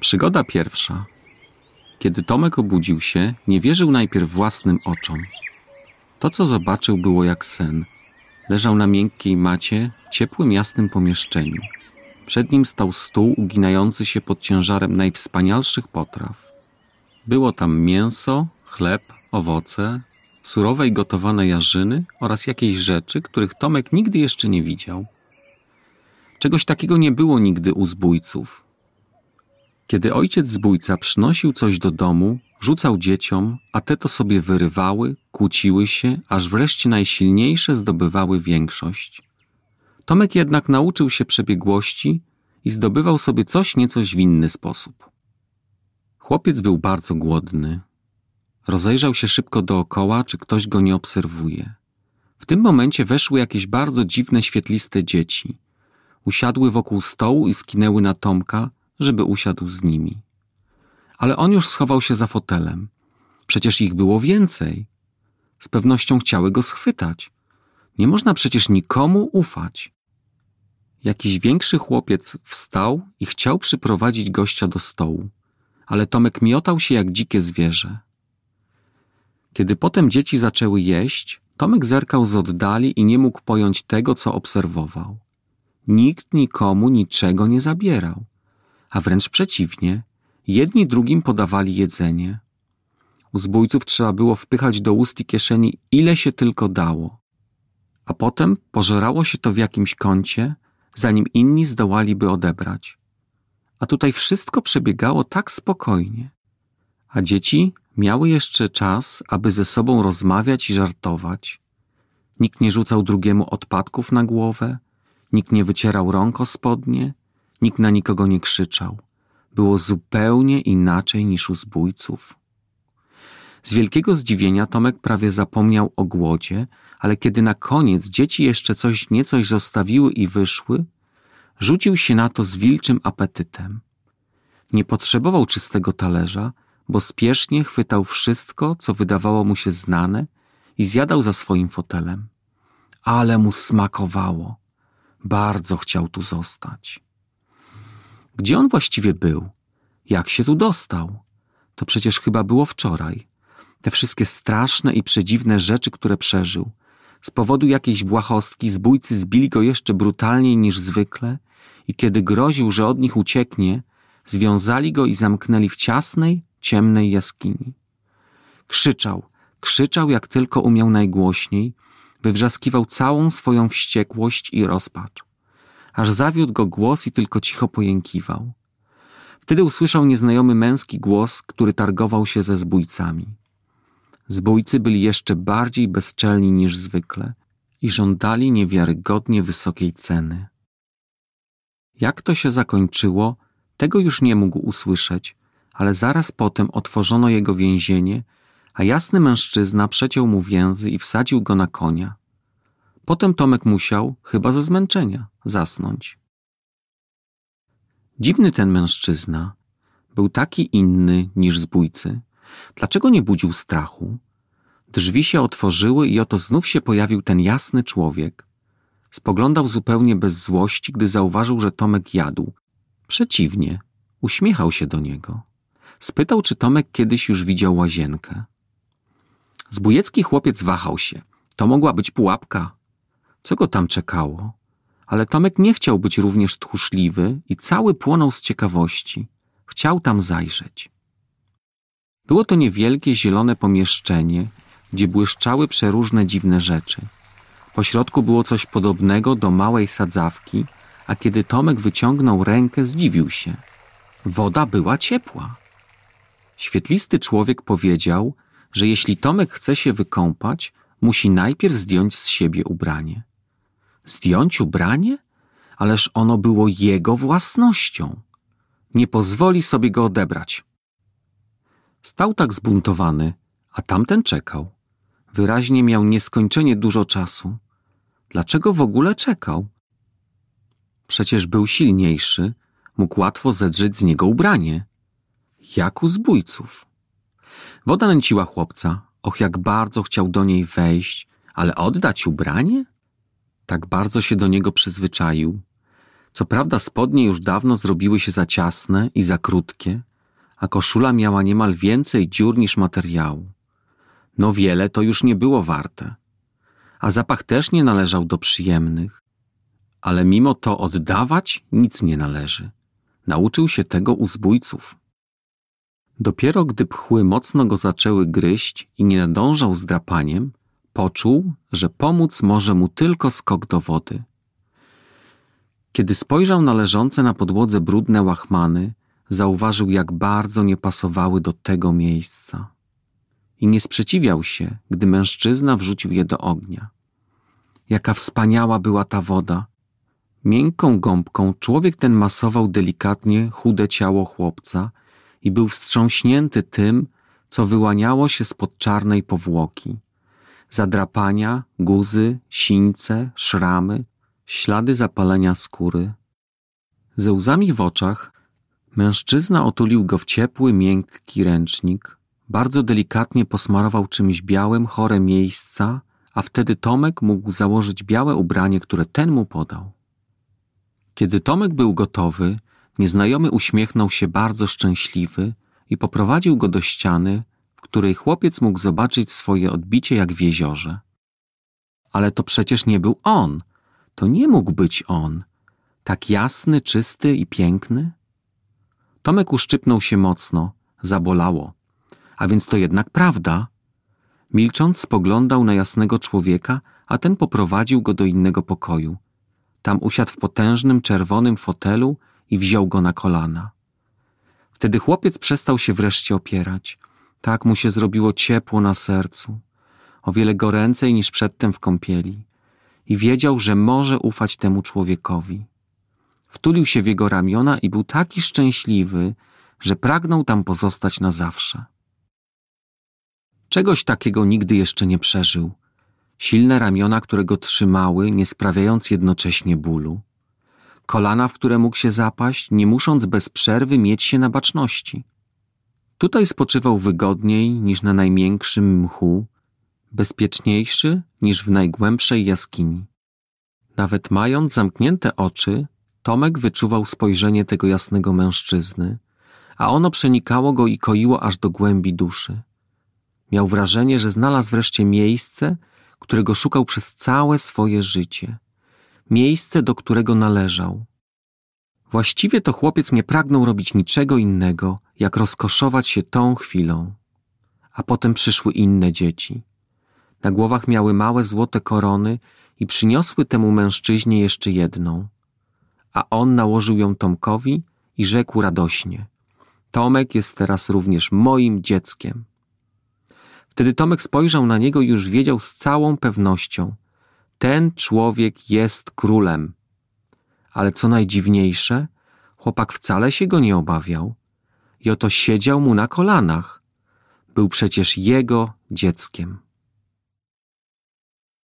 Przygoda pierwsza. Kiedy Tomek obudził się, nie wierzył najpierw własnym oczom. To, co zobaczył, było jak sen. Leżał na miękkiej macie w ciepłym, jasnym pomieszczeniu. Przed nim stał stół uginający się pod ciężarem najwspanialszych potraw. Było tam mięso, chleb, owoce, surowe i gotowane jarzyny oraz jakieś rzeczy, których Tomek nigdy jeszcze nie widział. Czegoś takiego nie było nigdy u zbójców. Kiedy ojciec zbójca przynosił coś do domu, rzucał dzieciom, a te to sobie wyrywały, kłóciły się, aż wreszcie najsilniejsze zdobywały większość. Tomek jednak nauczył się przebiegłości i zdobywał sobie coś niecoś w inny sposób. Chłopiec był bardzo głodny. Rozejrzał się szybko dookoła, czy ktoś go nie obserwuje. W tym momencie weszły jakieś bardzo dziwne, świetliste dzieci. Usiadły wokół stołu i skinęły na Tomka, żeby usiadł z nimi. Ale on już schował się za fotelem. Przecież ich było więcej. Z pewnością chciały go schwytać. Nie można przecież nikomu ufać. Jakiś większy chłopiec wstał i chciał przyprowadzić gościa do stołu, ale Tomek miotał się jak dzikie zwierzę. Kiedy potem dzieci zaczęły jeść, Tomek zerkał z oddali i nie mógł pojąć tego, co obserwował. Nikt nikomu niczego nie zabierał, a wręcz przeciwnie, jedni drugim podawali jedzenie. U zbójców trzeba było wpychać do ust i kieszeni ile się tylko dało, a potem pożerało się to w jakimś kącie, zanim inni zdołaliby odebrać. A tutaj wszystko przebiegało tak spokojnie, a dzieci miały jeszcze czas, aby ze sobą rozmawiać i żartować. Nikt nie rzucał drugiemu odpadków na głowę, nikt nie wycierał rąk o spodnie, nikt na nikogo nie krzyczał. Było zupełnie inaczej niż u zbójców. Z wielkiego zdziwienia Tomek prawie zapomniał o głodzie, ale kiedy na koniec dzieci jeszcze niecoś zostawiły i wyszły, rzucił się na to z wilczym apetytem. Nie potrzebował czystego talerza, bo spiesznie chwytał wszystko, co wydawało mu się znane i zjadał za swoim fotelem. Ale mu smakowało. Bardzo chciał tu zostać. Gdzie on właściwie był? Jak się tu dostał? To przecież chyba było wczoraj. Te wszystkie straszne i przedziwne rzeczy, które przeżył. Z powodu jakiejś błahostki zbójcy zbili go jeszcze brutalniej niż zwykle i kiedy groził, że od nich ucieknie, związali go i zamknęli w ciasnej, ciemnej jaskini. Krzyczał jak tylko umiał najgłośniej, wywrzaskiwał całą swoją wściekłość i rozpacz. Aż zawiódł go głos i tylko cicho pojękiwał. Wtedy usłyszał nieznajomy męski głos, który targował się ze zbójcami. Zbójcy byli jeszcze bardziej bezczelni niż zwykle i żądali niewiarygodnie wysokiej ceny. Jak to się zakończyło, tego już nie mógł usłyszeć, ale zaraz potem otworzono jego więzienie, a jasny mężczyzna przeciął mu więzy i wsadził go na konia. Potem Tomek musiał, chyba ze zmęczenia, zasnąć. Dziwny ten mężczyzna. Był taki inny niż zbójcy. Dlaczego nie budził strachu? Drzwi się otworzyły i oto znów się pojawił ten jasny człowiek. Spoglądał zupełnie bez złości, gdy zauważył, że Tomek jadł. Przeciwnie, uśmiechał się do niego. Spytał, czy Tomek kiedyś już widział łazienkę. Zbójecki chłopiec wahał się. To mogła być pułapka. Co go tam czekało? Ale Tomek nie chciał być również tchórzliwy i cały płonął z ciekawości. Chciał tam zajrzeć. Było to niewielkie, zielone pomieszczenie, gdzie błyszczały przeróżne dziwne rzeczy. Po środku było coś podobnego do małej sadzawki, a kiedy Tomek wyciągnął rękę, zdziwił się. Woda była ciepła. Świetlisty człowiek powiedział, że jeśli Tomek chce się wykąpać, musi najpierw zdjąć z siebie ubranie. Zdjąć ubranie? Ależ ono było jego własnością. Nie pozwoli sobie go odebrać. Stał tak zbuntowany, a tamten czekał. Wyraźnie miał nieskończenie dużo czasu. Dlaczego w ogóle czekał? Przecież był silniejszy, mógł łatwo zedrzeć z niego ubranie. Jak u zbójców. Woda nęciła chłopca. Och, jak bardzo chciał do niej wejść, ale oddać ubranie? Tak bardzo się do niego przyzwyczaił. Co prawda spodnie już dawno zrobiły się za ciasne i za krótkie, a koszula miała niemal więcej dziur niż materiału. No wiele to już nie było warte. A zapach też nie należał do przyjemnych. Ale mimo to oddawać nic nie należy. Nauczył się tego u zbójców. Dopiero gdy pchły mocno go zaczęły gryźć i nie nadążał z drapaniem, poczuł, że pomóc może mu tylko skok do wody. Kiedy spojrzał na leżące na podłodze brudne łachmany, zauważył, jak bardzo nie pasowały do tego miejsca. I nie sprzeciwiał się, gdy mężczyzna wrzucił je do ognia. Jaka wspaniała była ta woda! Miękką gąbką człowiek ten masował delikatnie chude ciało chłopca i był wstrząśnięty tym, co wyłaniało się spod czarnej powłoki. Zadrapania, guzy, sińce, szramy, ślady zapalenia skóry. Ze łzami w oczach mężczyzna otulił go w ciepły, miękki ręcznik, bardzo delikatnie posmarował czymś białym chore miejsca, a wtedy Tomek mógł założyć białe ubranie, które ten mu podał. Kiedy Tomek był gotowy, nieznajomy uśmiechnął się bardzo szczęśliwy i poprowadził go do ściany, w której chłopiec mógł zobaczyć swoje odbicie jak w jeziorze. Ale to przecież nie był on. To nie mógł być on. Tak jasny, czysty i piękny. Tomek uszczypnął się mocno, zabolało. A więc to jednak prawda. Milcząc spoglądał na jasnego człowieka, a ten poprowadził go do innego pokoju. Tam usiadł w potężnym, czerwonym fotelu i wziął go na kolana. Wtedy chłopiec przestał się wreszcie opierać. Tak mu się zrobiło ciepło na sercu. O wiele goręcej niż przedtem w kąpieli. I wiedział, że może ufać temu człowiekowi. Wtulił się w jego ramiona i był taki szczęśliwy, że pragnął tam pozostać na zawsze. Czegoś takiego nigdy jeszcze nie przeżył. Silne ramiona, które go trzymały, nie sprawiając jednocześnie bólu. Kolana, w które mógł się zapaść, nie musząc bez przerwy mieć się na baczności. Tutaj spoczywał wygodniej niż na najmiększym mchu, bezpieczniejszy niż w najgłębszej jaskini. Nawet mając zamknięte oczy, Tomek wyczuwał spojrzenie tego jasnego mężczyzny, a ono przenikało go i koiło aż do głębi duszy. Miał wrażenie, że znalazł wreszcie miejsce, którego szukał przez całe swoje życie. Miejsce, do którego należał. Właściwie to chłopiec nie pragnął robić niczego innego, jak rozkoszować się tą chwilą. A potem przyszły inne dzieci. Na głowach miały małe złote korony i przyniosły temu mężczyźnie jeszcze jedną. A on nałożył ją Tomkowi i rzekł radośnie: Tomek jest teraz również moim dzieckiem. Wtedy Tomek spojrzał na niego i już wiedział z całą pewnością: ten człowiek jest królem. Ale co najdziwniejsze, chłopak wcale się go nie obawiał i oto siedział mu na kolanach. Był przecież jego dzieckiem.